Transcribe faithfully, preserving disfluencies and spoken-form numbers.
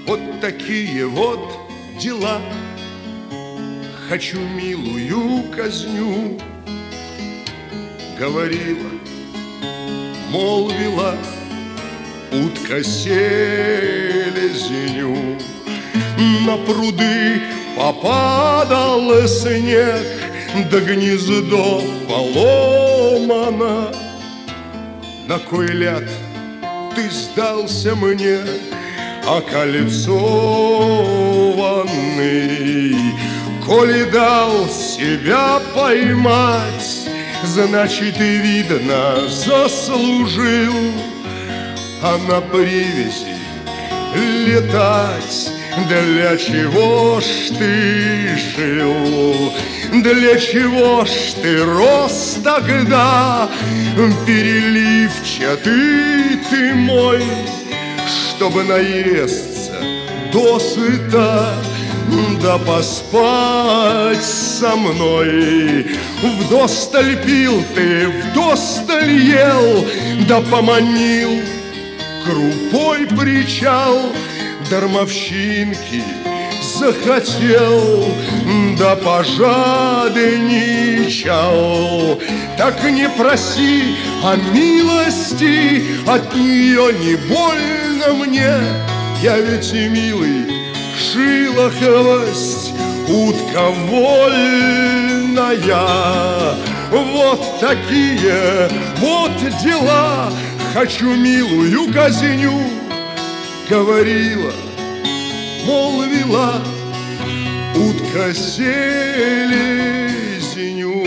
Вот такие вот дела. Хочу милую казню. Говорила, молвила утка селезеню. На пруды попадал снег, да гнездо поломано. На кой ляд ты сдался мне, окольцованный? Коли дал себя поймать, значит, и видно, заслужил. А на привязи летать для чего ж ты жил? Для чего ж ты рос тогда, переливчатый ты мой? Чтобы наесться досыта, да поспать со мной. Вдосталь пил ты, вдосталь ел, да поманил крупой причал. Дармовщинки захотел, да пожадничал. Так не проси о милости, от нее не больно мне. Я ведь и милый шилохвость, утка вольная. Вот такие вот дела. Хочу милую казню. Говорила, молвила утка селезеню.